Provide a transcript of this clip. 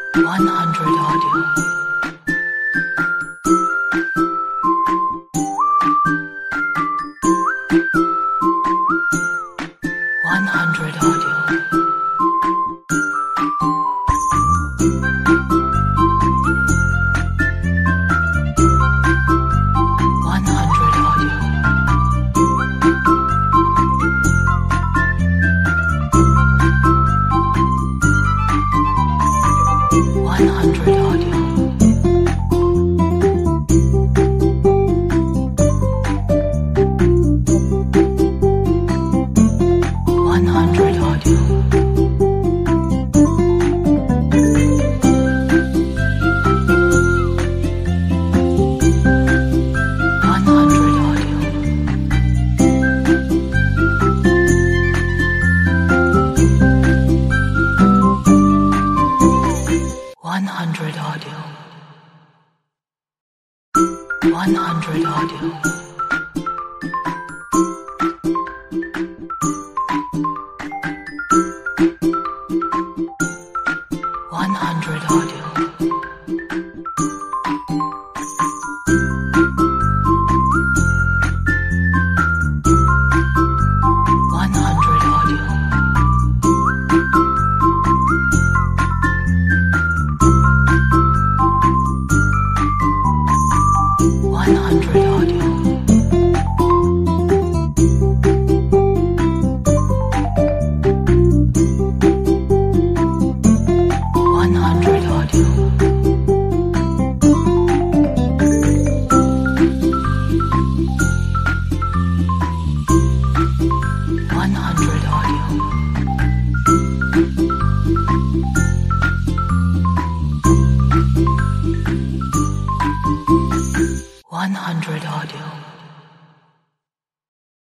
100 audio. 100 audio. 100 audio. 100 audio. 100 audio. 100 audio. 100 audio. 100 audio. 100 audio. 100 audio. 100 audio. 100 audio. 100 audio.